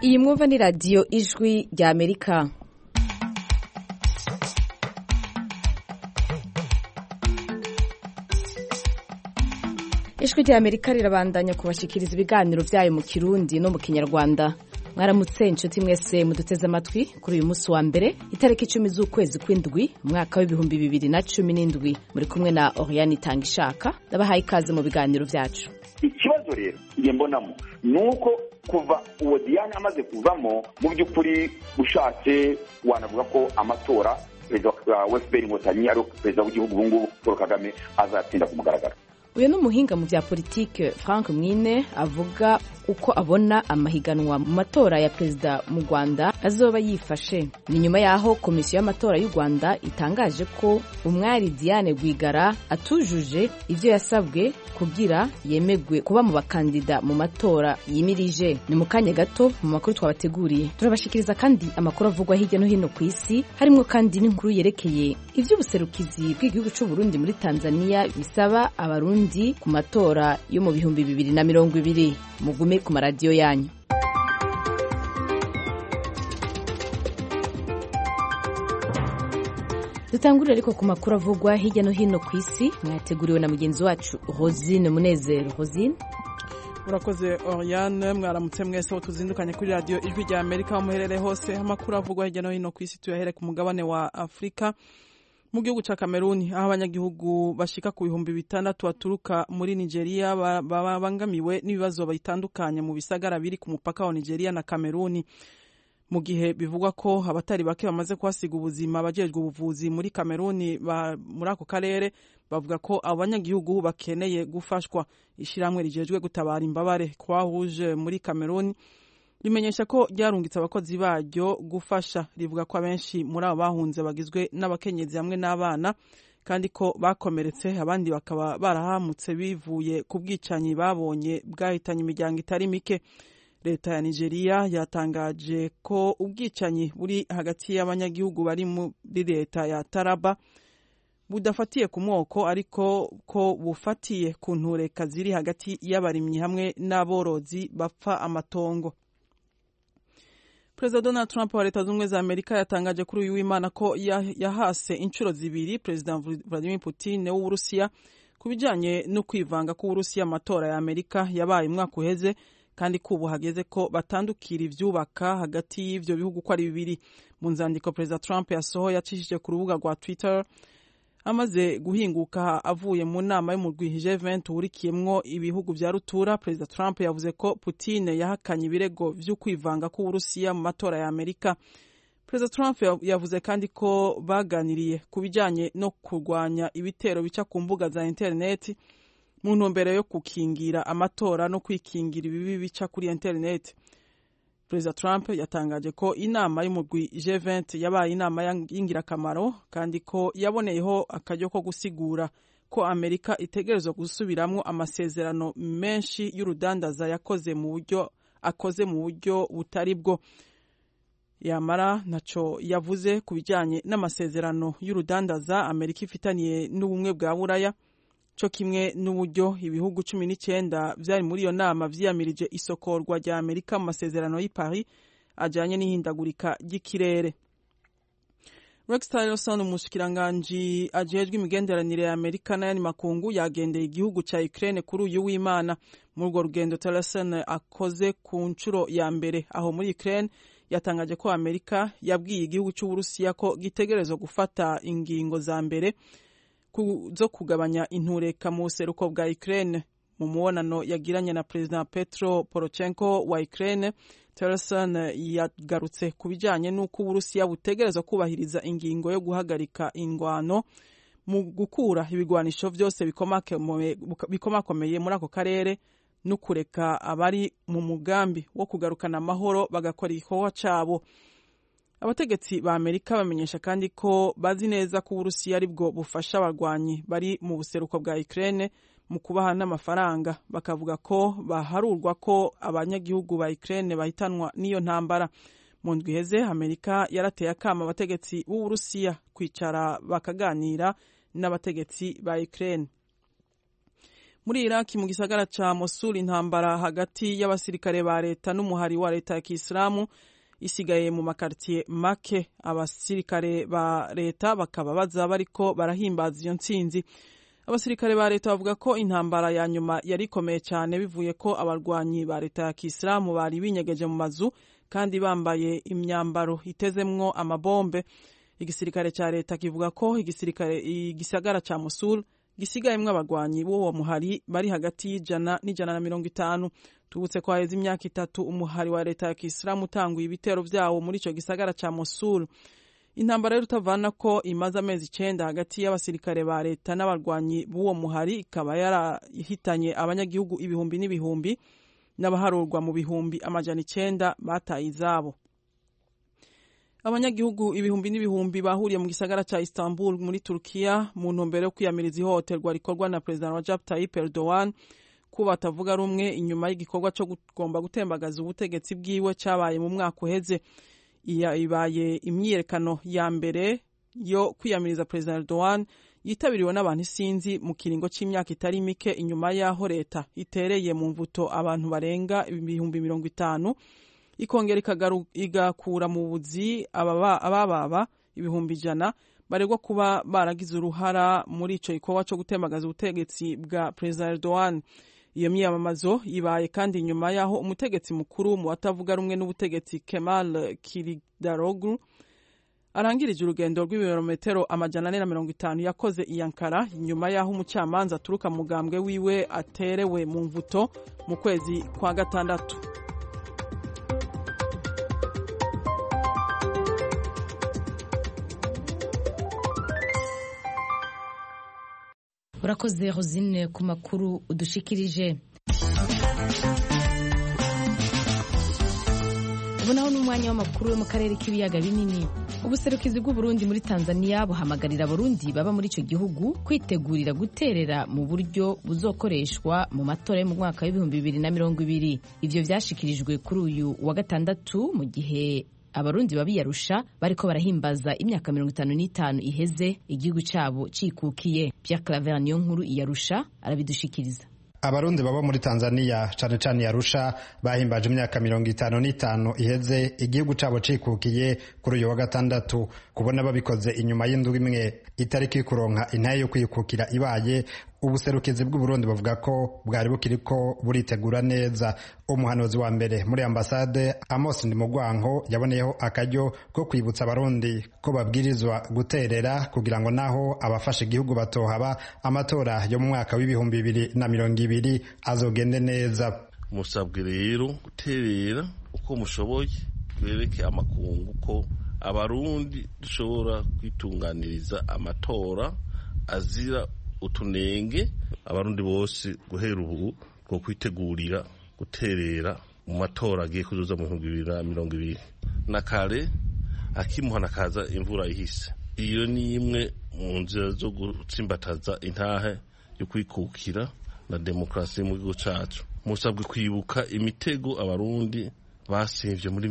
Iyi mwumva ni radiyo ijwi rya Amerika. Ijwi rya Amerika rirabandanya kubashikiriza ibiganiro vyayo mu Kirundi no mu Kinyarwanda. Mwaramutse inshuti mwese muduteze amatwi kuri uyu munsi wa mbere itariki 10 z'ukwezi kw'indwi umwaka w'ibihumbi 2017 muri kumwe na Oriane Tangishaka ndabahaye ikaze mu biganiro vyacu. Ikibazo rero ngiye mbonamo nuko kuva uwo Diane amaze kuvamo mu by'ukuri ushatse wanavuga ko amatora perezida wa FPR Inkotanyi ari perezida w'igihugu bungu Paul Kagame azatsinda ku mugaragaro. Uyu ni umuhinga mu vya politike Frank Mwine avuga uko abona amahiganwa mu matora ya perezida mu Rwanda azoba yifashe. Ni nyuma yaho komisiyo y'amatora y'u Rwanda itangaje ko umwari Diane Rwigara atujuje ivyo yasabwe kugira yemegwe kuba mu bakandida mu matora yimirije. Ni mu kanya gato mu makuru twabateguriye turabashikiriza kandi amakuru avugwa hirya no hino ku isi, harimo kandi n'inkuru yerekeye ivy'ubuserukizi bw'igihugu c'u Burundi muri Tanzania bisaba abarundi ku matora yo mu bihumbi 2020. Mugume ku maradiyo yanyu. Dutangurira ariko ku makuru avugwa hirya no hino ku isi mwateguriwe na mugenzi wacu Rosine Munezero. Rosine, urakoze Oriane. Mwaramutse mwese tuzindukanye kuri radio ijwi rya Amerika muherere hose. Amakuru avugwa hirya no hino ku isi tuyahere ku mugabane wa Afrika. Mu gihugu ca Cameroon aho abanyagihugu bashika ku 6,000 baturuka muri Nigeria babangamiwe n'ibibazo bitandukanye mu bisagara biri ku mupaka wa Nigeria na Cameroon, mu gihe bivugwa ko abatari bake bamaze kwasiga ubuzima. Abajejwe ubuvuzi muri Cameroon muri ako karere bavuga ko abanyagihugu bakeneye gufashwa. Ishiramwe rijejwe gutabara imbabare Croix Rouge muri Cameroon rimenyesha ko ryarungitse abakozi baryo gufasha. Rivuga ko abenshi muri abo bahunze bagizwe n'abakenyezi hamwe n'abana, kandi ko bakomeretse abandi bakaba barahamutse bivuye ku bwicanyi babonye bwahitanye imiryango itari mike. Leta ya Nigeria yatangaje ko ubwicanyi buri hagati y'abanyagihugu bari muri leta ya Taraba budafatiye ku moko, ariko ko bufatiye ku ntureka ziri hagati y'abarimyi hamwe n'aborozi bapfa amatongo. Perezida Donald Trump wa Leta Zunze za Amerika yatangaje kuri uyu w'Imana ko yahase inshuro zibiri Perezida Vladimir Putin w'Uburusiya kubijanye no kwivanga ku Burusiya amatora ya Amerika yabaye umwaka uheze, kandi kubu hageze ko batandukira ivyubaka hagati y'ivyo bihugu ko ari bibiri. Mu nzandiko Perezida Trump yasohoye yacishije ku rubuga rwa Twitter amaze guhinguka avuye mu nama y'umurwi G20 urikiyemwo ibihugu vya rutura, Perezida Trump yavuze ko Putin yahakanye ibirego vyo kwivanga ku Burusiya mu matora ya Amerika. Perezida Trump yavuze kandi ko baganiriye kubijanye no kurwanya ibitero bica ku mbuga za internet mu ntumbero yo gukingira amatora no kwikingira ibibi bica kuri internet. Perezida Trump yatangaje ko inama y'umurwi G20 yabaye inama y'ingirakamaro, kandi ko yaboneyeho akaryo ko gusigura ko Amerika itegerezwa gusubiramwo amasezerano menshi y'urudandaza akoze mu buryo butari bwo. Yamara naco yavuze kubijanye n'amasezerano y'urudandaza Amerika ifitaniye n'ubumwe bwa Buraya, co kimwe n'uburyo ibihugu 19 vyari muri iyo nama vyiyamirije isokorwa rya Amerika mu masezerano y'i Paris ajanye n'ihindagurika ry'ikirere. Rex Tillerson, umushikiranganji ajejwe imigenderanire ya Amerika n'ayandi makungu, yagendeye igihugu ca Ukraine kuri uyu w'Imana. Muri urwo rugendo Tillerson akoze ku nshuro ya mbere aho muri Ukraine, yatangaje ko Amerika yabwiye igihugu c'Uburusiya ko gitegerezwa gufata ingingo za mbere zo kugabanya intureka mu buseruko bwa Ukraine. Mu mubonano yagiranye na Perezida Petro Poroshenko wa Ukraine, Tillerson yagarutse kubijanye n'uko Uburusiya butegerezwa kubahiriza ingingo yo guhagarika ingwano mu gukura ibigwanisho vyose bikomakomeye muri ako karere no kureka abari mu mugambi wo kugarukana amahoro bagakora igikorwa cabo. Abategetsi ba Amerika bamenyesha kandi ko bazi neza ko Uburusiya aribwo bufasha abarwanyi bari mu buseruko bwa Ukraine mu kubaha n'amafaranga. Bakavuga ko baharurwa ko abanyagihugu ba Ukraine bahitanwa n'iyo ntambara. Mu ndwi iheze Amerika yarateye akama abategetsi b'Uburusiya kwicara bakaganira n'abategetsi ba Ukraine. Muri Iraki mu gisagara ca Mosul intambara hagati y'abasirikare ba leta n'umuhari wa leta ya Kisilamu isigaye mu makartier make. Abasirikare ba leta bakaba baza bariko barahimbaza iyo ntsinzi. Abasirikare ba leta bavuga ko intambara ya nyuma yari ikomeye cyane bivuye ko abarwanyi ba leta ya Kisilamu bari binyegeje mu mazu kandi bambaye imyambaro itezemwo amabombe. Igisirikare ca leta kivuga ko igisagara ca Mosul gisigayemwo abagwanyi b'uwo muhari bari hagati y'ijana n'ijana na 50. Tubutse ko haheze imyaka 3 umuhari wa leta ya Kisilamu utanguye ibitero vyawo muri ico gisagara ca Mosul. Intambara y'urutavana ko imaze amezi 9 hagati y'abasirikare ba leta n'abarwanyi b'uwo muhari ikaba yarahitanye abanyagihugu ibihumbi n'ibihumbi n'abaharurwa mu bihumbi amajana 9 bataye izabo. Abanyagihugu ibihumbi n'ibihumbi bahuriye mu gisagara ca Istanbul muri Turkiya mu ntumbero yo kwiyamiriza ihohoterwa rikorwa na President Recep Tayyip Erdogan ko batavuga rumwe inyuma y'igikorwa cyo kugomba gutembagaza ubutegetsi bwiwe cyabaye mu mwaka uheze. Ibaye imyiyerekano ya mbere yo kwiyamiriza President Erdogan yitabiriwe n'abantu isinzi mu kiringo c'imyaka itari mike inyuma y'aho leta itereye mu mvuto abantu barenga ibihumbi 50 ikongera igakura mu buzi abababa ibihumbi 100 baregwa kuba baragize uruhara muri ico gikorwa cyo gutembagaza ubutegetsi bwa President Erdogan. Iyo myamamazo ibaye kandi nyuma yaho umutegetsi mukuru mu batavuga rumwe n'ubutegetsi Kemal Kılıçdaroğlu arangirije urugendo rw'ibirometero amajana 450 yakoze i Ankara nyuma yaho umucamanza aturuka mu mugambwe wiwe aterewe mu mvuto mu kwezi kwa gatandatu. Urakoze Rosine ku makuru udushikirije. Ubonaho n'umwanya w'amakuru yo mu karere k'ibiyaga binini. Ubuserukizi bw'u Burundi muri Tanzania buhamagarira abarundi baba muri ico gihugu kwitegurira guterera mu buryo buzokoreshwa mu matora yo mu mwaka w'2020. Ivyo vyashikirijwe kuri uyu wa gatandatu mu gihe abarundi babiyarusha bariko barahimbaza imyaka 55 iheze igihugu cabo cikukiye. Pierre Claver Niyonkuru iyarusha arabidushikiriza. Abarundi baba muri Tanzania cane cane Arusha bahimbaje imyaka 55 iheze igihugu cabo cikukiye kuri uyu wa gatandatu. Kubona babikoze inyuma y'indwi imwe itariki kuronka intaye yo kwikukira ibaye, ubuserukizi bw'u Burundi bavuga ko bwari bukiriko buritegura neza. Umuhanuzi wa mbere muri ambasade Amos Ndimugwanko yaboneyeho akaryo ko kwibutsa abarundi ko babwirizwa guterera kugira ngo naho abafashe igihugu batohaba amatora yo mu mwaka w'ibihumbi 2020 azogende neza. Musabwe rero guterera uko mushoboye, twereke amakungu ko abarundi dushobora kwitunganiriza amatora azira utunenge. Abarundi bose guhera ubu ko kwitegurira guterera mu matora agiye kuzoza mu 2020 na kare akimuhana kaza imvura ihise. Iyo ni imwe mu nzira zo gutsimbataza intahe yo kwikukira na demokrasi mu gihugu cacu. Musabwe kwibuka imitego abarundi basivye muri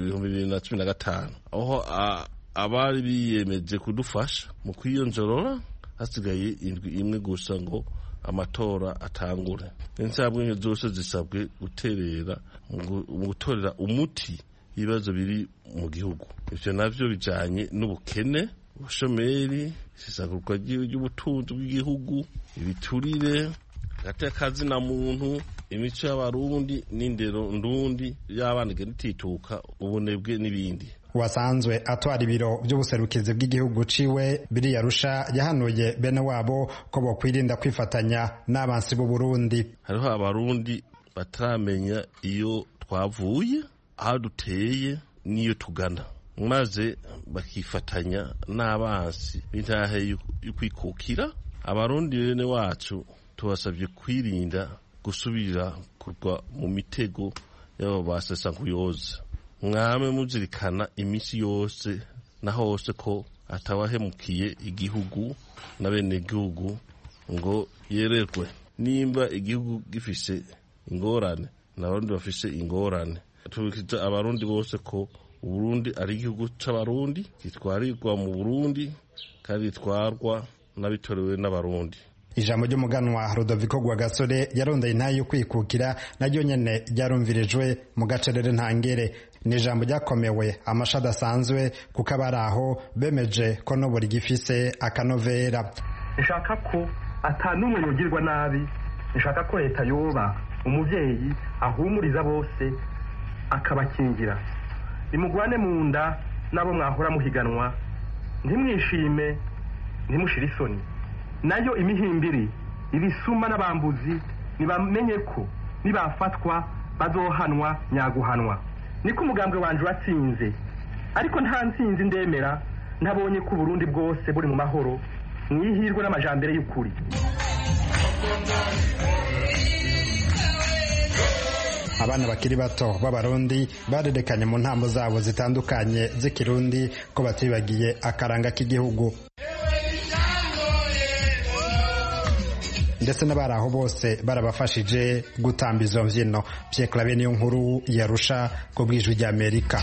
2015 aho abari biyemeje kudufasha mu kwiyonjorora hasigaye indwi imwe gusa ngo amatora atangure. Insabwe zose zisabwe guterera mu gutorera umuti ibibazo biri mu gihugu. Ivyo navyo bijanye n'ubukene, ubushomeri, isesagurwa ry'ubutunzi bw'igihugu, ibiturire, gatekazi na muntu, imico y'abarundi n'indero ndundi y'abana genitituka, ubunebwe n'ibindi. Wasanzwe atwara ibiro by'ubuserukizi bw'igihugu ciwe biri Arusha yahanuye bene wabo ko bokwirinda kwifatanya n'abansi b'u Burundi. Hariho abarundi bataramenya iyo twavuye, aho duteye niyo tugana, maze bakifatanya n'abansi b'intahe y'ukwikukira. Abarundi bene wacu tubasabye kwirinda gusubira kurwa mu mitego y'abo basesa nkuyoza. Mwame muzirikana imisi yose na hose ko atawahemukiye igihugu na bene igihugu ngo yererwe. Nimba igihugu gifise ingorane n'abarundi bafise ingorane, tubikiza abarundi bose ko Uburundi ari igihugu c'abarundi, gitwarirwa mu Burundi kandi gitwarwa n'abitorewe n'abarundi. ijambo ry'umuganwa Rudoviko Rwagasore yarondeye intahe yo kwikukira naryo nyene ryarumvirijwe mu gacerere ntangere. Ni ijambo ryakomewe amasha adasanzwe kuko abari aho bemeje ko n'ubu rigifise akanovera. Nshaka ko atanumwe yogirwa nabi, nshaka ko leta yoba umuvyeyi ahumuriza bose akabakingira. Nimugwane mu nda nabo mwahora muhiganwa, ntimwishime ntimushire isoni. Nayo imihimbiri ibisuma n'abambuzi nibamenye ko nibafatwa bazohanwa nyaguhanwa. Niko umugambwe wanje watsinze, ariko nta ntsinzi ndemera ntabonye ko Burundi bwose buri mu mahoro mwihirwe n'amajambere y'ukuri. Abana bakiri bato b'abarundi barerekanye mu ntambo zabo zitandukanye z'ikirundi ko batibagiye akaranga k'igihugu, ndetse n'abari aho bose barabafashije gutamba izo mbyino. Pierre Claver niyo nkuru yarusha ku bw'ijwi ry'Amerika.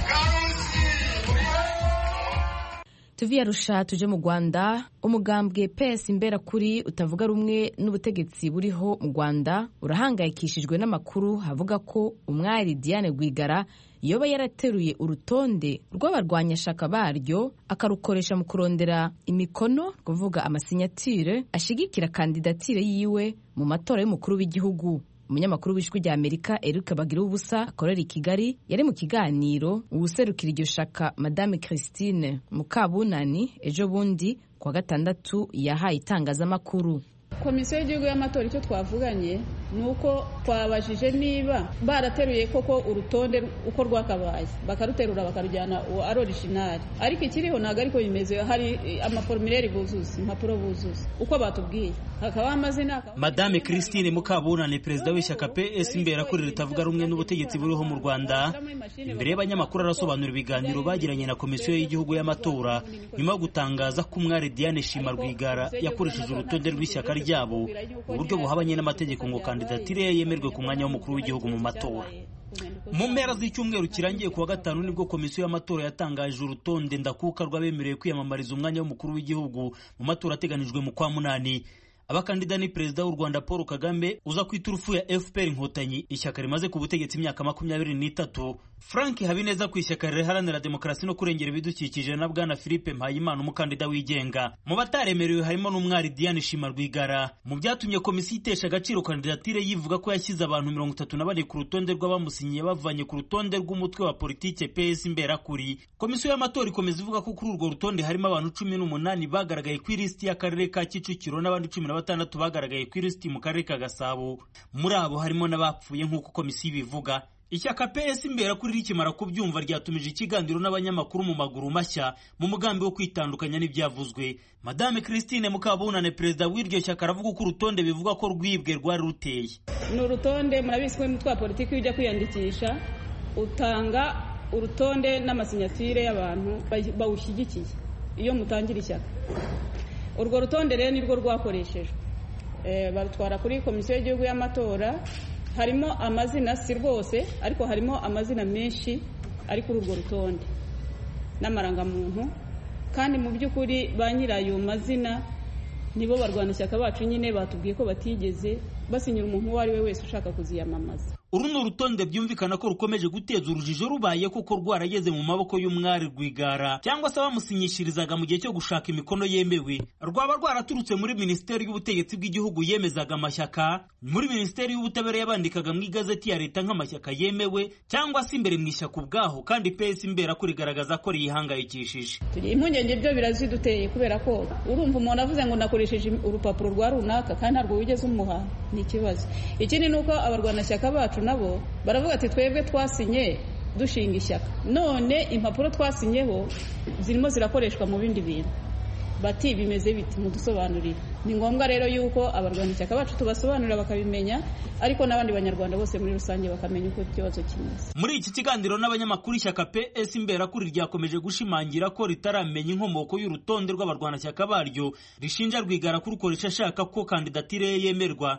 tuvi yarusha tuje mu Rwanda. Umugambwe PS Imberakuri utavuga rumwe n'ubutegetsi buriho mu Rwanda urahangayikishijwe n'amakuru havuga ko umwari Diane Rwigara yoba yarateruye urutonde rw'abarwanyashaka baryo akarukoresha mu kurondera imikono, kuvuga amasinyatire ashigikira kandidatire yiwe mu matora y'umukuru w'igihugu. Umunyamakuru w'ijwi ry'Amerika Eric Bagiruwubusa akorera i Kigali yari mu kiganiro uwuserukira iryo shaka Madame Christine Mukabunani ejo bundi kwa gatandatu yahaye itangazamakuru. Komisiyo y'igihugu y'amatora icyo twavuganye nuko twabajije niba barateruye koko urutonde uko rwakabaye bakaruterura bakarujyana ari original, ariko ikiriho ntago ariko bimeze. Hari amaformulaire buzuza, impapuro buzuza uko batubwiye, hakaba amazina. Madame Christine Mukabunani, perezida w'ishyaka PS Imberakuri ritavuga rumwe n'ubutegetsi buriho mu Rwanda, imbere y'abanyamakuru arasobanura ibiganiro bagiranye na komisiyo y'igihugu y'amatora nyuma yo gutangaza ko umwari Diane Shima Rwigara yakoresheje urutonde rw'ishyaka ryabo uburyo buhabanye n'amategeko ngo kandidatire yemerwe ku mwanya w'umukuru w'igihugu mu matora. Mu mpera z'icyumweru kirangiye kuwa gatanu nibwo komisiyo y'amatora yatangaje urutonde ndakuka rw'abemerewe kwiyamamariza umwanya w'umukuru w'igihugu mu matora ateganijwe mu kwa munani. Abakandida ni perezida w'u Rwanda Paul Kagame uza ku iturufu ya FPR Inkotanyi, ishyaka rimaze ku butegetsi imyaka 23, Frank Habineza ku ishyaka riharanira demokarasi no kurengera ibidukikije, na bwana Philippe Mpayimana umukandida wigenga. Mu bataremerewe harimo n'umwari Diane Shima Rwigara. Mu byatumye komisiyo itesha agaciro kandidatire yivuga ko yashyize abantu 34 ku rutonde rw'abamusinyiye bavanye ku rutonde rw'umutwe wa politike PS Imberakuri. Komisiyo y'amatora ikomeza ivuga ko kuri urwo rutonde harimo abantu 18 bagaragaye ku listi y'akarere ka Kicukiro n'abandi 16 bagaragaye ku listi mu karere ka Gasabo. Muri abo harimo n'abapfuye nk'uko komisiyo ibivuga. Ishyaka PS Imberakuri rikimara kubyumva ryatumije ikiganiro n'abanyamakuru mu maguru mashya mu mugambi wo kwitandukanya n'ibyavuzwe. Madame Christine Mukabunane, perezida w'iryo shyaka, aravuga ko urutonde bivuga ko rwibwe rwari ruteye. Ni urutonde murabizi ko umutwe wa politiki ujya kwiyandikisha utanga urutonde n'amasinyatire y'abantu bawushyigikiye iyo mutangira ishyaka. Urwo rutonde rero nirwo rwakoreshejwe. Barutwara kuri komisiyo y'igihugu y'amatora. Harimo amazina si rwose, ariko harimo amazina menshi ari kuri urwo rutonde n'amarangamuntu, kandi mu by'ukuri ba nyirayo mazina nibo barwanashyaka bacu nyine batubwiye ko batigeze basinyira umuntu uwo ari we wese ushaka kuziyamamaza. Uru ni urutonde byumvikana ko rukomeje guteza urujijo rubaye kuko rwarageze mu maboko y'umwari Rwigara cyangwa se bamusinyishirizaga mu gihe cyo gushaka imikono yemewe. Rwaba rwaraturutse muri Minisiteri y'Ubutegetsi bw'Igihugu yemezaga amashyaka, muri Minisiteri y'Ubutabera yabandikaga mu igazeti ya leta nk'amashyaka yemewe, cyangwa se imbere mu ishyaka ubwaho, kandi PS Imberakuri igaragaza ko riyihangayikishije. Impungenge byo biraziduteye kubera ko urumva umuntu avuze ngo nakoresheje urupapuro rwa runaka kandi ntabwo wigeze umuha, ni ikibazo. Ikindi ni uko abarwanashyaka bacu nabo baravuga ati twebwe twasinye dushinga ishyaka, none impapuro twasinyeho zirimo zirakoreshwa mu bindi bintu. Bati bimeze biti mudusobanurire. Ni ngombwa rero yuko abarwanashyaka bacu tubasobanurira bakabimenya, ariko n'abandi banyarwanda bose muri rusange bakamenya uko ikibazo kimeze. Muri iki kiganiro n'abanyamakuru, ishyaka PS Imberakuri ryakomeje gushimangira ko ritaramenya inkomoko y'urutonde rw'abarwanashyaka baryo rishinja Rwigara kurukoresha ashaka ko kandidatire yemerwa.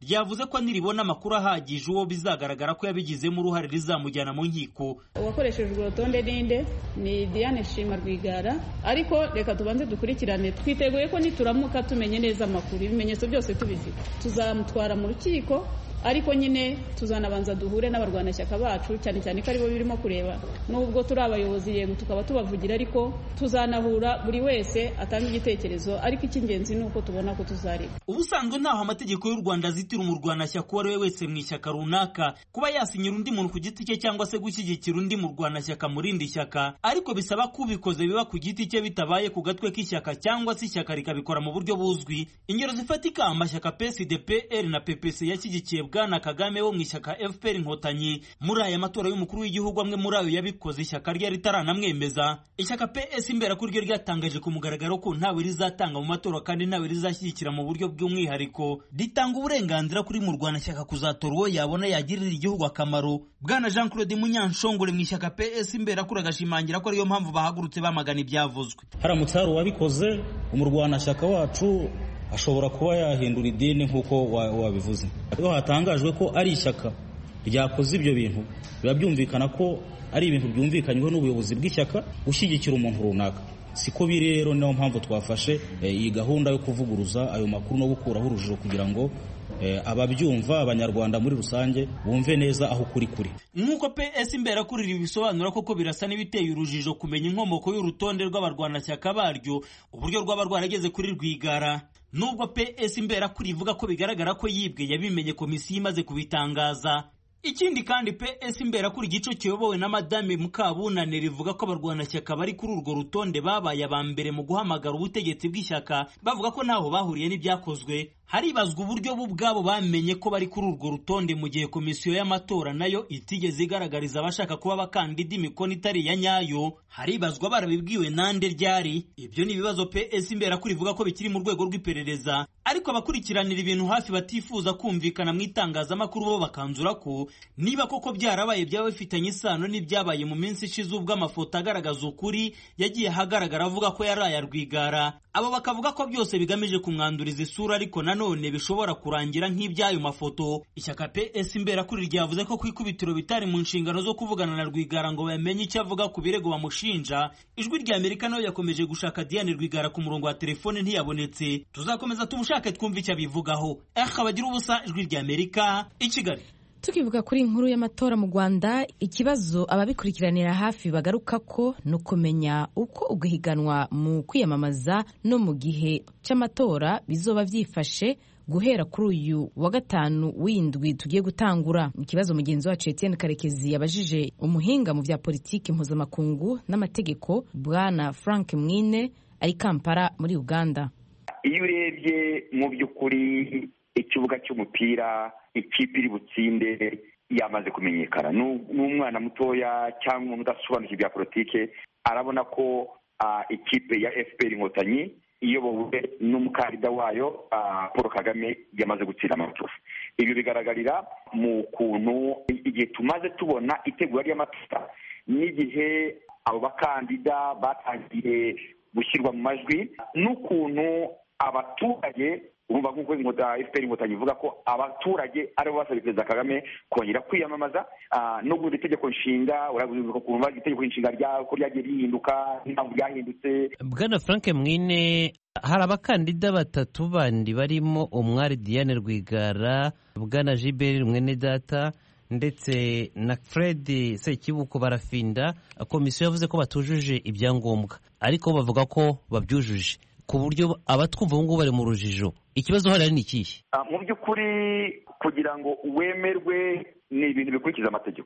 ryavuze ko niribona amakuru ahagije uwo bizagaragara ko yabigizemo uruhare rizamujyana mu nkiko. Uwakoresheje urwo rutonde ninde? Ni Diane Shima Rwigara, ariko reka tubanze dukurikirane. Twiteguye ko nituramuka tumenye neza amakuru, ibimenyetso byose tubifite, tuzamutwara mu rukiko, ariko nyine tuzanabanza duhure n'abarwanashyaka bacu, cyane cyane ko aribo birimo kureba. Nubwo turi abayobozi yego tukaba tubavugira, ariko tuzanahura buri wese atanga igitekerezo, ariko icy'ingenzi ni uko tubona ko tuzareba. Ubusanzwe ntaho amategeko y'u Rwanda azitira umurwanashyaka uwo ari we wese mu ishyaka runaka kuba yasinyira undi muntu ku giti cye cyangwa se gushyigikira undi murwanashyaka mu rindi shyaka, ariko bisaba ko ubikoze biba ku giti cye bitabaye ku gatwe k'ishyaka cyangwa se ishyaka rikabikora mu buryo buzwi. Ingero zifatika amashyaka PSDPR na PPC yashyigikiye Bwana Kagame wo mu ishyaka FPR Inkotanyi muri aya matora y'umukuru w'igihugu, amwe muri ayo yabikoze ishyaka rye ritaranamwemeza. Ishyaka PS Imberakuri ryo ryatangaje ku mugaragaro ko ntawe rizatanga mu matora kandi ntawe rizashyigikira mu buryo bw'umwihariko, ritanga uburenganzira kuri murwanashyaka kuzatora uwo yabona yagirira igihugu akamaro. Bwana Jean Claude Munyanshongore mu ishyaka PS Imberakuri agashimangira ko ariyo mpamvu bahagurutse bamagana ibyavuzwe. Haramutse hari uwabikoze, umurwanashyaka wacu ashobora kuba yahindura idini nk'uko wabivuze. Iyo hatangajwe ko ari ishyaka ryakoze ibyo bintu, biba byumvikana ko ari ibintu byumvikanyweho n'ubuyobozi bw'ishyaka gushyigikira umuntu runaka. Siko biri rero, niyo mpamvu twafashe iyi gahunda yo kuvuguruza ayo makuru no gukuraho urujijo kugira ngo ababyumva, abanyarwanda muri rusange bumve neza aho kuri. Nk'uko PS Imberakuri bisobanura koko birasa n'ibiteye urujijo kumenya inkomoko y'urutonde rw'abarwanashyaka baryo, uburyo rwaba rwarageze kuri Rwigara. Nubwo PS Imberakuri ivuga ko bigaragara ko yibwe yabimenye komisiyo imaze kubitangaza. Ikindi kandi PS Imberakuri igice kiyobowe na Madame Mukabunane rivuga ko abarwanashyaka bari kuri urwo rutonde babaye aba mbere mu guhamagara ubutegetsi bw'ishyaka, bavuga ko ntaho bahuriye n'ibyakozwe. Haribazwa uburyo bo ubwabo bamenye ko bari kuri urwo rutonde mu gihe komisiyo y'amatora nayo itigeze igaragariza abashaka kuba abakandida imikono itari ya nyayo. Haribazwa barabibwiwe nande ryari. Ibyo ni ibibazo PS Imberakuri ivuga ko bikiri mu rwego rw'iperereza, ariko abakurikiranira ibintu hafi batifuza kumvikana mu itangazamakuru bo bakanzura ko niba koko byarabaye byaba bifitanye isano n'ibyabaye mu minsi ishize ubwo amafoto agaragaza ukuri yagiye ahagaragara avuga ko yari aya Rwigara. Abo bakavuga ko byose bigamije kumwanduriza isura, ariko nanone bishobora kurangira nk'iby'ayo mafoto. Ishyaka PS Imberakuri ryavuze ko ku ikubitiro bitari mu nshingano zo kuvugana na Rwigara ngo bamenye icyo avuga ku birego bamushinja. Ijwi rya Amerika nayo yakomeje gushaka Diane Rwigara ku murongo wa telefone ntiyabonetse. Tuzakomeza tumushake twumve icyo abivugaho. Bagira ubusa, Ijwi rya Amerika i Kigali. Tukivuga kuri inkuru y'amatora mu Rwanda, ikibazo ababikurikiranira hafi bagaruka ko no kumenya uko uguhiganwa mu kwiyamamaza no mu gihe cy'amatora bizoba byifashe guhera kuri uyu wa gatanu w'indwi tugiye gutangura. Ikibazo mugenzi wacu Etienne Karekezi yabajije umuhinga mu bya politiki mpuzamakungu n'amategeko Bwana Frank Mwine ari Kampala muri Uganda. Iyo urebye mu by'ukuri ikibuga cy'umupira ikipe iri butsinde yamaze kumenyekana, n'umwana mutoya cyangwa udasobanukiwe ibya politike arabona ko ikipe ya FPR Inkotanyi iyobowe n'umukandida wayo Paul Kagame yamaze gutsinda amatora. Ibyo bigaragarira mu kuntu igihe tumaze tubona itegura ry'amatora n'igihe abo bakandida batangiye gushyirwa mu majwi, n'ukuntu abaturage urumva nk'uko FPR Inkotanyi ivuga ko abaturage aribo basabye Perezida Kagame kongera kwiyamamaza. N'ubundi itegeko nshinga urabivuga ukuntu itegeko nshinga ko ryagiye rihinduka n'impamvu ryahindutse. Bwana Frank Mwine, hari abakandida batatu bandi barimo umwari Diane Rwigara, Bwana Gilbert Mwenedata ndetse na Fred Sekibuko Barafinda. Komisiyo yavuze ko batujuje ibyangombwa, ariko bavuga ko babyujuje, ku buryo abatwumva ubu ngubu bari mu rujijo. Ikibazo hari ni ikihe? Mu by'ukuri kugira ngo wemerwe ni ibintu bikurikiza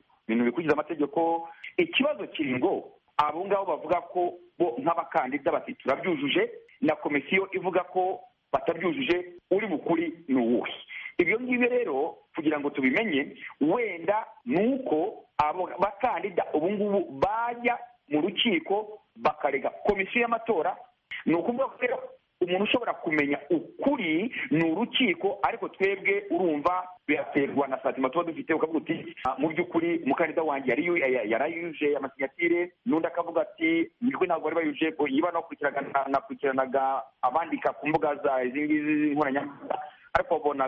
amategeko. Ikibazo kiri ngo abo ngabo bavuga ko bo nk'abakandida bati turabyujuje, na komisiyo ivuga ko batabyujuje, uri bukuri ni uwuhe? Ibyo ngibyo rero kugira ngo tubimenye, wenda nuko abo bakandida ubu ngubu bajya mu rukiko bakarega komisiyo y'amatora. Ni ukuvuga ko umuntu ushobora kumenya ukuri ni urukiko, ariko twebwe urumva biraterwa na satima tuba dufite. Ukavuga uti mu by'ukuri umukandida wanjye yarayuje amasinyatire, n'undi akavuga ati nirwe ntabwo bari bayuje. Yiba nakurikiranaga abandika ku mbuga za izi ngizi nkoranyambaga, ariko wabonaga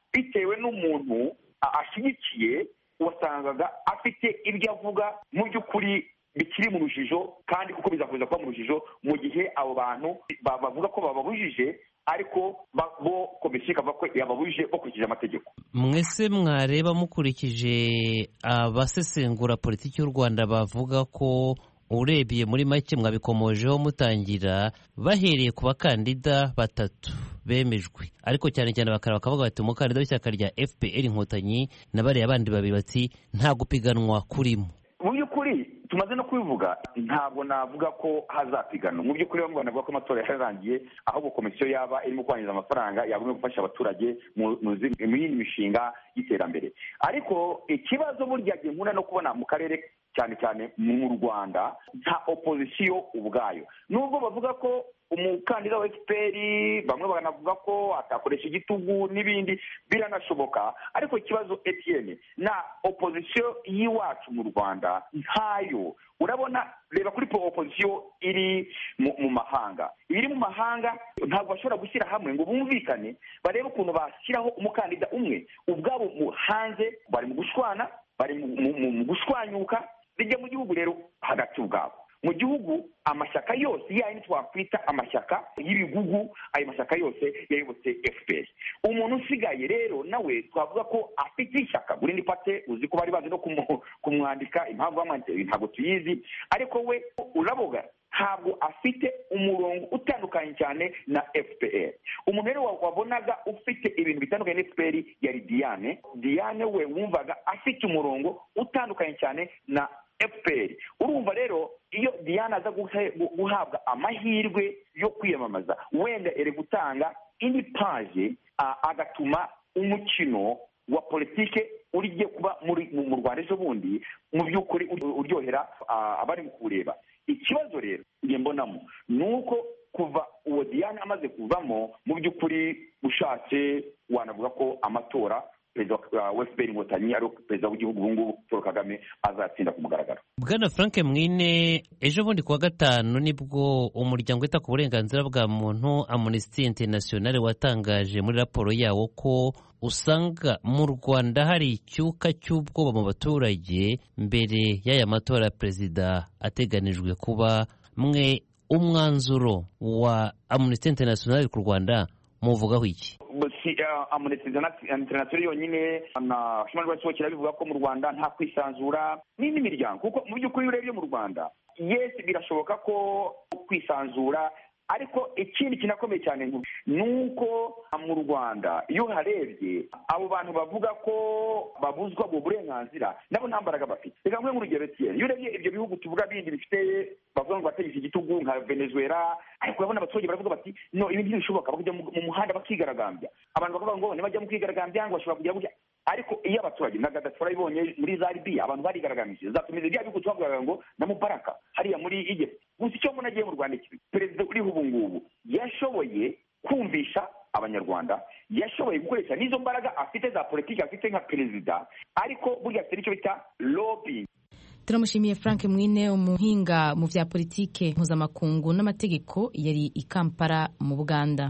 bitewe n'umuntu ashyigikiye, wasangaga afite ibyo avuga mu by'ukuri bikiri mu rujijo, kandi kuko bizakomeza kuba mu rujijo mu gihe abo bantu bavuga ko bababujije, ariko bo komisiyo ikavuga ko yababujije bakurikije amategeko. Mwese mwareba mukurikije abasesengura politiki y'u Rwanda bavuga ko urebye muri make mwabikomojeho mutangira bahereye ku bakandida batatu bemejwe, ariko cyane cyane bakaraba bakavuga bati umukandida w'ishyaka rya FPR Inkotanyi na bariya bandi babiri bati nta gupiganwa kurimo. Mu by'ukuri tumaze no kubivuga, ntabwo navuga ko hazapiganwa. Mu by'ukuri bamwe banavuga ko amatora yararangiye, ahubwo komisiyo yaba irimo kwangiza amafaranga yagomba gufasha abaturage mu yindi mishinga y'iterambere. Ariko ikibazo burya ginkunda no kubona mu karere cyane cyane mu Rwanda nta opozisiyo ubwayo, nubwo bavuga ko umukandida wa FPR bamwe banavuga ko atakoresha igitugu n'ibindi biranashoboka, ariko ikibazo Etienne na opozisiyo y'iwacu mu Rwanda ntayo. Urabona, reba kuri opozisiyo iri mu mahanga, iri mu mahanga ntabwo bashobora gushyira hamwe ngo bumvikane barebe ukuntu bashyiraho umukandida umwe. Ubwabo hanze bari mu gushwana, bari mu gushwanyuka. Bijya mu gihugu rero hagati ubwabo mu gihugu amashyaka yose yayindi twakwita amashyaka y'ibigugu, ayo mashyaka yose yayobotse FPR. Umuntu usigaye rero nawe twavuga ko afite ishyaka Green Party, uzi ko bari bazi no kumwandika, impamvu bamwanditse ntabwo tuyizi, ariko we uraboga ntabwo afite umurongo utandukanye cyane na FPR. Umuntu rero wabonaga ufite ibintu bitandukanye na FPR yari Diane we wumvaga afite umurongo utandukanye cyane na FPR. Urumva rero iyo Diane aza guhabwa amahirwe yo kwiyamamaza, wenda ere gutanga indi paje, agatuma umukino wa politike urigiye kuba mu Rwanda ejo bundi mu by'ukuri uryohera abari kureba. Ikibazo rero ngiye mbonamo ni uko kuva uwo Diane amaze kuvamo, mu by'ukuri ushatse wanavuga ko amatora perezida wa FPR Inkotanyi ari perezida w'igihugu ubu ngubu Paul Kagame azatsinda ku mugaragaro. Bwana Frank Mwine, ejo bundi kuwa gatanu nibwo umuryango wita ku burenganzira bwa muntu Amnesty International watangaje muri raporo yawo ko usanga mu Rwanda hari icyuka cy'ubwoba mu baturage mbere y'aya matora ya perezida ateganijwe kuba. Mwe umwanzuro wa Amnesty International ku Rwanda muvugaho iki? Amnesty International yonyine na Human Rights Watch bivuga ko mu Rwanda nta kwisanzura n'indi miryango, kuko mu by'ukuri urebye mu Rwanda birashoboka ko kwisanzura, ariko ikindi kinakomeye cyane nuko mu Rwanda iyo harebye abo bantu bavuga ko babuzwa ubwo burenganzira nabo nta mbaraga bafite. Reka nkwe nk'urugero Etienne, iyo urebye ibyo bihugu tuvuga bindi bifite bavuga ngo bategeka igitugu nka Venezuela, ariko urabona abaturage baravuga bati no, ibi ntibishoboka, bakajya mu muhanda bakigaragambya. Abantu bakavuga ngo nibajya mu kwigaragambya ngo bashobora kujya burya, ariko iyo abaturage na Gaddafi barabibonye muri za Libya abantu barigaragambije, zatumiza bya bihugu twavugaga ngo na Mubaraka hariya muri Egypt. Gusa icyo mbona agiye mu Rwanda iki, perezida uriho ubu ngubu yashoboye kumvisha abanyarwanda, yashoboye gukoresha n'izo mbaraga afite za politiki afite nka perezida, ariko burya afite icyo bita lobbying. Turamushimiye Frank Mwine, umuhinga mu vya politike mpuzamakungu n'amategeko, yari i Kampala mu Buganda.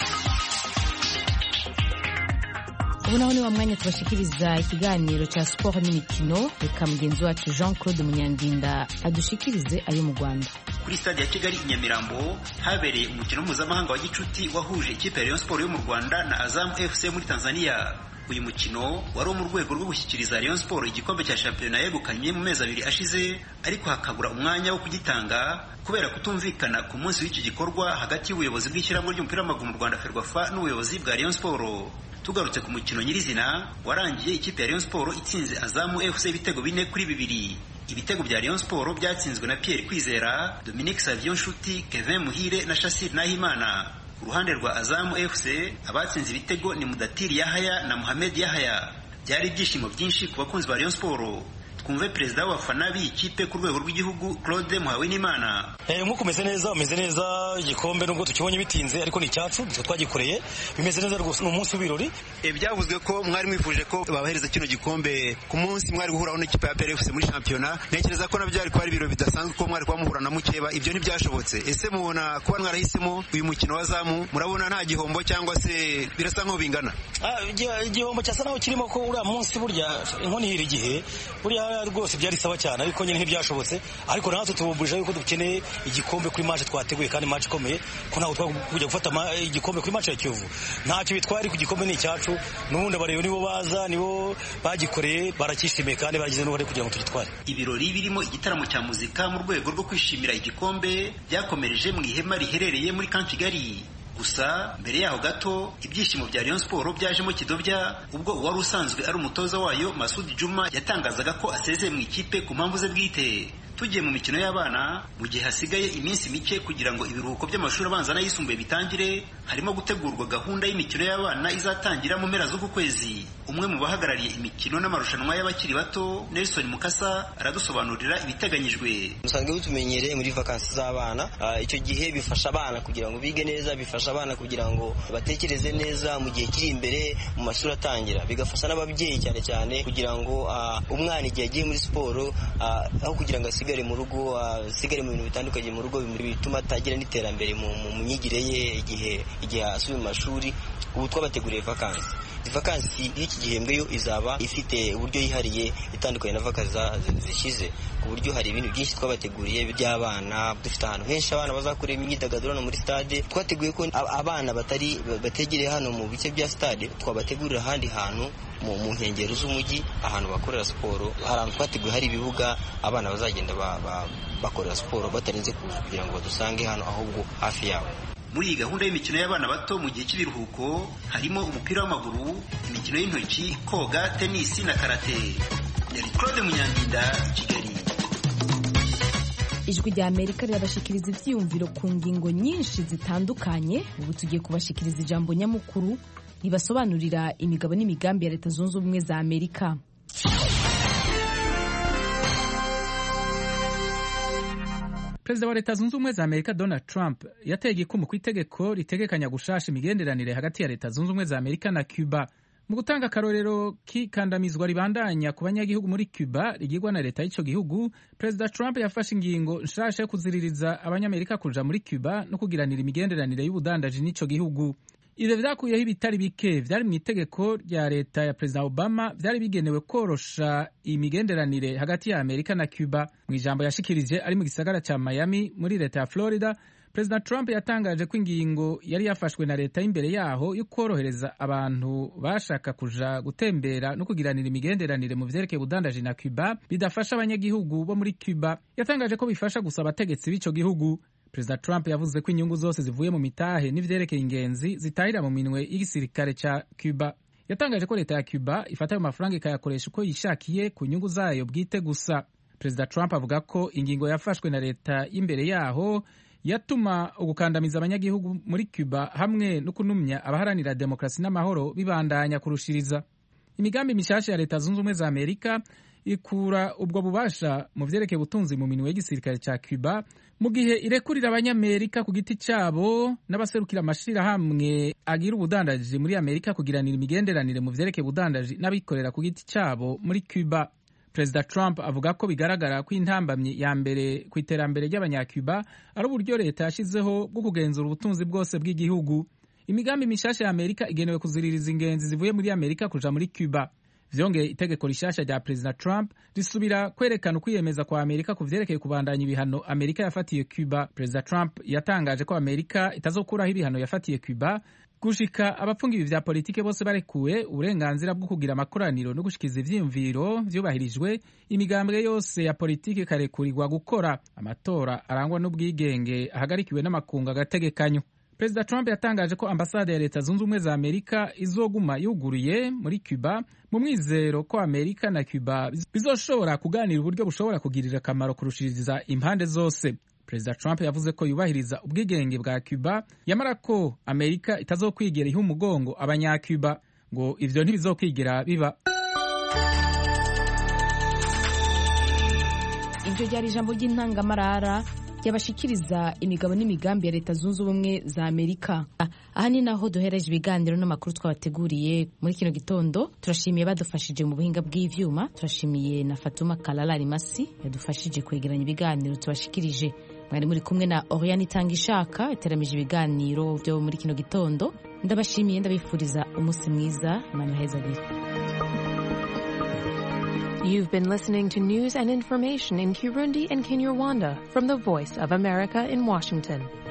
Ubu naho ni wa mwanya tubashikiriza ikiganiro cha sport n'imikino. Reka mugenzi wacu Jean Claude Munyandinda adushikirize ayo mu Rwanda. Kuri stade ya Kigali i Nyamirambo habereye umukino mpuzamahanga wa gicuti wahuje ikipe ya Rayon Sport yo mu Rwanda na Azam FC muri Tanzania. Uyu mukino wari mu rwego rwo gushyikiriza Rayon Sport igikombe cya shampiyona yegukanye mu mezi abiri ashize, ariko hakabura umwanya wo kugitanga kubera kutumvikana ku munsi w'iki gikorwa hagati y'ubuyobozi bw'ishyirahamwe ry'umupira w'amaguru mu Rwanda Ferwafa n'ubuyobozi bwa Rayon Sport. Tugarutse ku mukino nyirizina warangiye ikipe ya Rayon Sport itsinze Azam FC ibitego 4-2. Ibitego bya Rayon Sport byatsinzwe na Pierre Kwizera, Dominique Savion Nshuti, Kevin Muhire na Shassir Nahimana. Ku ruhande rwa Azam FC abatsinze ibitego ni Mudatiri Yahaya na Mohamed Yahaya. Byari ibyishimo byinshi ku bakunzi ba Rayon Sport. twumve perezida w'abafana b'iyi kipe ku rwego rw'igihugu Claude Muhawenimana. Nk'uko umeze neza igikombe nubwo tukibonye bitinze ariko ni icyacu nitwe twagikoreye bimeze neza rwose ni umunsi w'ibirori. Byavuzwe ko mwari mwifuje ko babahereza kino gikombe ku munsi mwari guhuraho n'ikipe ya PRFC muri shampiyona. Ntekereza ko nabyo ari kwari ibiro bidasanzwe ko mwari muhura na mukeba, ibyo ntibyashobotse. Ese mubona kuba mwarahisemo uyu mukino wa zamu, murabona nta gihombo cyangwa se birasa nkaho bingana? Igihombo cyasa naho kirimo ko uriya munsi burya inkoni hira igihe burya rwose byari sawa cyane ariko nyine ntibyashobotse, ariko natwe tubumburije yuko dukeneye igikombe kuri match twateguye kandi match ikomeye ko ntago twakujya gufata igikombe kuri match ya Kiyovu. Ntacyo bitwari ku gikombe ni icyacu, n'ubundi abareba nibo baza nibo bagikoreye barakishimiye kandi bagize n'uruhare kugira ngo tugitware. Ibirori birimo igitaramo cya muzika mu rwego rwo kwishimira igikombe byakomereje mu ihema riherereye muri Camp Kigali. Gusa mbere yaho gato ibyishimo bya Rayon Sport byajemo kidobya ubwo uwari usanzwe ari umutoza wayo Masudi Juma yatangazaga ko asezeye mu ikipe ku mpamvu ze bwite. Tugiye mu mikino y'abana mu gihe hasigaye iminsi mike kugira ngo ibiruhuko by'amashuri abanza n'ayisumbuye bitangire, harimo gutegurwa gahunda y'imikino y'abana izatangira mu mpera z'uku kwezi. Umwe mu bahagarariye imikino n'amarushanwa y'abakiri bato Nelson Mukasa aradusobanurira ibiteganyijwe. Musanzwe bitumenyereye muri vakansi z'abana, icyo gihe bifasha abana kugira ngo bige neza, bifasha abana kugira ngo batekereze neza mu gihe kiri imbere mu mashuri atangira, bigafasha n'ababyeyi cyane cyane kugira ngo umwana igihe agiye muri siporo aho kugira ngo asigare mu rugo, asigare mu bintu bitandukanye mu rugo bituma atagira n'iterambere mu myigire ye igihe asubiye mu mashuri. Ubu twabateguriye vakansi y'iki gihembwe yo izaba ifite uburyo yihariye itandukanye na vakansi zishize, ku buryo hari ibintu byinshi twabateguriye by'abana. Dufite ahantu henshi abana bazakorera imyidagaduro no muri stade. Twateguye ko abana bategereye hano mu bice bya stade twabategurira ahandi hantu mu nkengero z'umujyi ahantu bakorera siporo. Hari ahantu twateguye hari ibibuga abana bazagenda bakorera siporo batarinze kuza kugira ngo badusange hano, ahubwo hafi yabo. Muri iyi gahunda y'imikino y'abana bato mu gihe cy'ibiruhuko harimo umupira w'amaguru, imikino y'intoki, koga, tenisi na karate. Yari Claude Munyandinda, Kigali. Ijwi rya Amerika rirabashikiriza ivyiyumviro ku ngingo nyinshi zitandukanye. Ubu tugiye kubashikiriza ijambo nyamukuru ribasobanurira imigabo n'imigambi ya Leta Zunze Ubumwe za Amerika. Perezida wa Leta Zunze Ubumwe za Amerika Donald Trump yateye igikumu ku itegeko ritegekanya gushasha imigenderanire hagati ya Leta Zunze Ubumwe za Amerika na Cuba. Mu gutanga akarorero k'ikandamizwa ribandanya ku banyagihugu muri Cuba rigirwa na leta y'ico gihugu, Perezida Trump yafashe ingingo nshasha yo kuziririza abanyamerika kuja muri Cuba no kugiranira imigenderanire y'ubudandaji n'ico gihugu. Ivyo vyakuyeho ibitari bike vyari mu itegeko rya leta ya Perezida Obama vyari bigenewe korosha imigenderanire hagati ya Amerika na Cuba. Mu ijambo yashikirije ari mu gisagara ca Miami muri leta ya Florida, Perezida Trump yatangaje ko ingingo yari yafashwe na leta y'imbere yaho yo korohereza abantu bashaka kuja gutembera no kugiranira imigenderanire mu vyerekeye ubudandaji na Cuba bidafasha abanyagihugu bo muri Cuba. Yatangaje ko bifasha gusa abategetsi b'ico gihugu. Perezida Trump yavuze ko inyungu zose zivuye mu mitahe n'ivyerekeye ingenzi zitahira mu minwe y'igisirikare ca Cuba. Yatangaje ko leta ya Cuba ifata ayo mafaranga ikayakoresha uko yishakiye ku nyungu zayo bwite gusa. Perezida Trump avuga ko ingingo yafashwe na leta y'imbere yaho yatuma ugukandamiza abanyagihugu muri Cuba hamwe no kunumya abaharanira demokrasi n'amahoro bibandanya kurushiriza. Imigambi mishasha ya Leta Zunze Ubumwe za Amerika ikura ubwo bubasha mu vyerekeye ubutunzi mu minwe y'igisirikare ca Cuba, mu gihe irekurira abanyamerika ku giti cabo n'abaserukira amashirahamwe agira ubudandaji muri Amerika kugiranira imigenderanire mu vyerekeye ubudandaji n'abikorera ku giti cabo muri Cuba. Perezida Trump avuga ko bigaragara ko intambamye ya mbere ku iterambere ry'abanyacuba ari uburyo leta yashizeho bwo kugenzura ubutunzi bwose bw'igihugu. Imigambi mishasha ya Amerika igenewe kuziririza ingenzi zivuye muri Amerika kuja muri Cuba. Vyongeye itegeko rishasha rya Perezida Trump risubira kwerekana ukwiyemeza kwa Amerika ku vyerekeye kubandanya ibihano Amerika yafatiye Cuba. Perezida Trump yatangaje ko Amerika itazokuraho ibihano yafatiye Cuba gushika abapfungiwe vya politike bose barekuwe, uburenganzira bwo kugira amakoraniro no gushikiza ivyiyumviro vyubahirijwe, imigambwe yose ya politike karekurirwa gukora, amatora arangwa n'ubwigenge ahagarikiwe n'amakungu agategekanyo. Perezida Trump yatangaje ko ambasade ya Leta Zunze Ubumwe za Amerika izoguma yuguruye muri Cuba mu mwizero ko Amerika na Cuba bizoshobora kuganira uburyo bushobora kugirira akamaro kurushiriza impande zose. Perezida Trump yavuze ko yubahiriza ubwigenge bwa Cuba, yamara ko Amerika itazokwigera iha umugongo abanyacuba, ngo ivyo ntibizokwigera biba. iryo ryari ijambo ry'intangamarara ryabashikiriza imigabo n'imigambi ya leta zunze ubumwe za Amerika. Aha ni naho duhereje ibiganiro n'amakuru twabateguriye muri kino gitondo. Turashimiye badufashije mu buhinga bw'ivyuma, turashimiye na Fatuma Kalala Rimasi yadufashije kwegeranya ibiganiro tubashikirije. Mwari muri kumwe na Oriane Itangishaka iteramije ibiganiro byo muri kino gitondo. Ndabashimiye, ndabifuriza umunsi mwiza, Imana ihezagire. You've been listening to news and information in Kirundi and Kinyarwanda from the Voice of America in Washington.